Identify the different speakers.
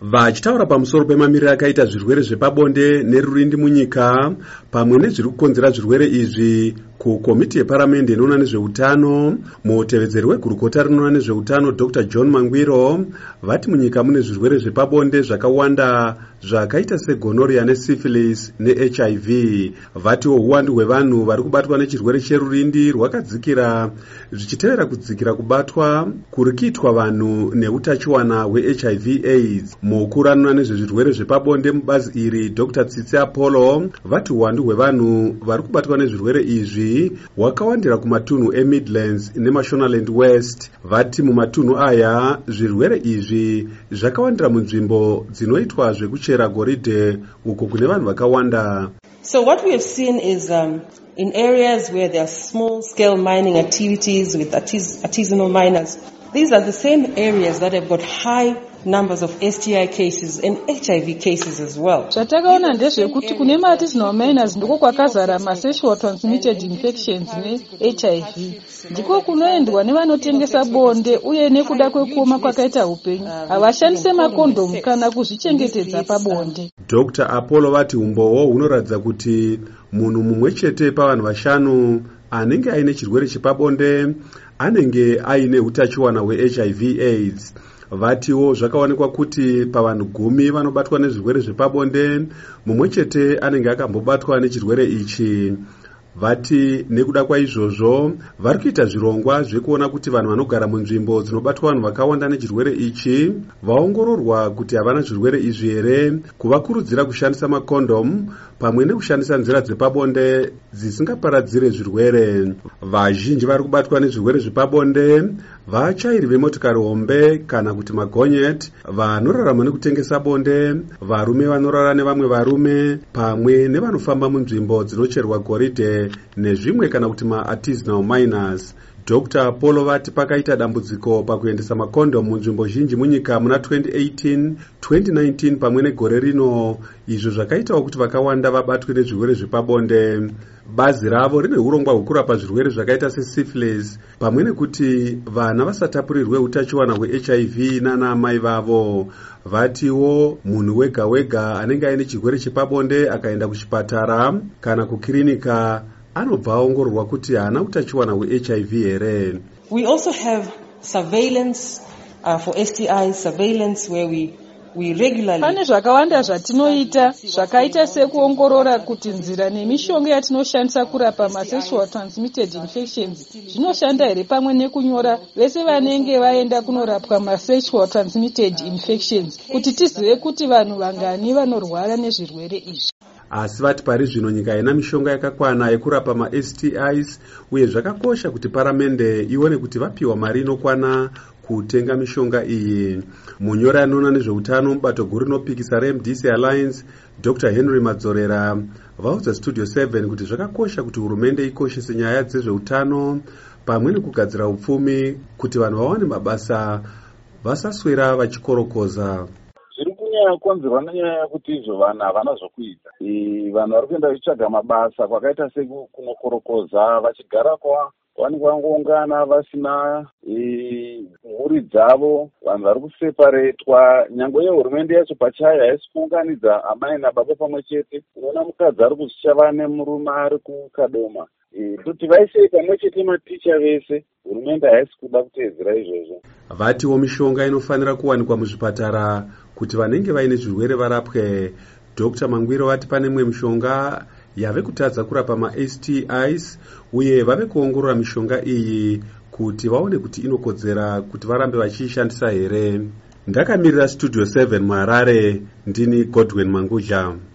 Speaker 1: Vachitaura pamusoro pemamiriro akaita zvirwere zvepabonde nerurindi munyika pamwe nezviri kukonzera zvirwere izvi kukomiti yeparamende inoona nezveutano, mutevedzeri wegurukota rinoona nezveutano Dr. John Mangwiro vati munyika mune zvirwere zvepabonde zvakawanda zvakaita segonorrhea nesyphilis neHIV. Vatiwo uwandu hwevanhu vari kubatwa nechirwere cherurindi rwakadzikira zvichitevera kudzikira kubatwa kuri kuitwa vanhu neutachiwana hweHIV AIDS. Mukuru anoona nezvezvirwere zvepabonde mubazi iri Dr. Tsitsi Apollo vati uwandu hwevanhu vari kubatwa nezvirwere izvi hwakawandira kumatunhu eMidlands neMashonaland West. Vati mumatunhu aya zvirwere izvi zvakawandira munzvimbo dzinoitwa zvekuchera goridhe uko kune vanhu vakawanda.
Speaker 2: So what we have seen is in areas where there are small scale mining activities with artisanal miners, these are the same areas that have got high numbers of STI cases and HIV cases as well.
Speaker 3: Zvatakaona ndezvekuti kune artisanal miners ndiko kwakazara sexual transmitted infections neHIV. Ndiko kunoendwa nevanotengesa bonde uye nekuda kwekuoma kwakaita upenyu havashandise makondomu kana kuzvichengetedza pabonde.
Speaker 1: Dr. Apollo vati umbowo hunoratidza kuti munhu mumwe chete pavanhu vashanu anenge aine chirwere chepabonde anenge aine utachiwana hweHIV AIDS. Vatiwo zvakaonekwa kuti pavanhu 10 vanobatwa nezvirwere zvepabonde mumwe chete anenge akambobatwa nechirwere ichi. Vati nekuda kwaizvozvo vari kuita zvirongwa zvekuona kuti vanhu vanogara munzvimbo dzinobatwa vanhu vakawanda nechirwere ichi vaongororwa kuti havana zvirwere izvi here, kuvakurudzira kushandisa makondomu pamwe nekushandisa nzira dzepabonde dzisingaparadzire zvirwere. Vazhinji vari kubatwa nezvirwere zvepabonde vachairi vemotokari hombe kana kuti magonyeti, vanorarama nekutengesa bonde, varume vanorara nevamwe varume, pamwe nevanofamba munzvimbo dzinocherwa goridhe nezvimwe kana kuti artisanal miners. Dr. Apollo vati pakaita dambudziko pakuendesa makondomu munzvimbo zhinji munyika muna 2018, 2019 pamwe negore rino, izvo zvakaitawo kuti vakawanda vabatwe nezvirwere zvepabonde. Bazi ravo rine urongwa hwekurapa zvirwere zvakaita sesyphilis pamwe nekuti vana vasatapurirwe utachiwana hweHIV nana amai vavo. Vatiwo munhu wega wega anenge aine chirwere chepabonde akaenda kuchipatara kana kukirinika anobva aongororwa kuti haana utachiwana hweHIV here.
Speaker 2: We also have surveillance for STI surveillance where we regularly.
Speaker 3: Pane zvakawanda zvatinoita zvakaita sekuongorora kuti nzira nemishonga yatinoshandisa kurapa sexual transmitted infections zvinoshanda here, pamwe nekunyora vese vanenge vaenda kunorapwa sexual transmitted infections kuti tizive kuti vanhu vangani vanorwara nezvirwere izvi.
Speaker 1: Asi vati pari zvino nyika ina mishonga yakakwana yekurapa STIs uye zvakakosha kuti paramende ione kuti vapiwa mari inokwana kutenga mishonga iyi. Munyori anoona nezveutano mubato guru rinopikisa reMDC Alliance Dr. Henry Madzorera vaudza Studio 7 kuti zvakakosha kuti hurumende ikoshese nyaya dzezveutano pamwe nekugadzira upfumi kuti vanhu vawane mabasa vasaswera vachikorokoza.
Speaker 4: Konzerwa nenyaya yekuti izvo vanhu havana zvokuita. Vanhu vari kuenda vachitsvaga mabasa kwakaita sekunokorokoza vachigara vanenge vangoungana vasina mhuri dzavo, vanhu vari kuseparetwa. Nyangwe yehurumende yacho pachayo haisi kuunganidza amai nababa pamwe chete. Unoona mukadzi ari kuzvichava nemurume ari kukadoma. Kuti vaise pamwe chete maticha vese, hurumende haisi kuda kuteedzera izvozvo.
Speaker 1: Vatiwo mishonga inofanira kuwanikwa muzvipatara kuti vanenge vaine zvirwere varapwe. Dr. Mangwiro vati pane imwe mishonga yave kutadza kurapa STIs uye vave kuongorora mishonga iyi kuti vaone kuti inokodzera kuti varambe vachiishandisa here. Ndakamirira Studio 7 muHarare, ndini Godwin Manguja.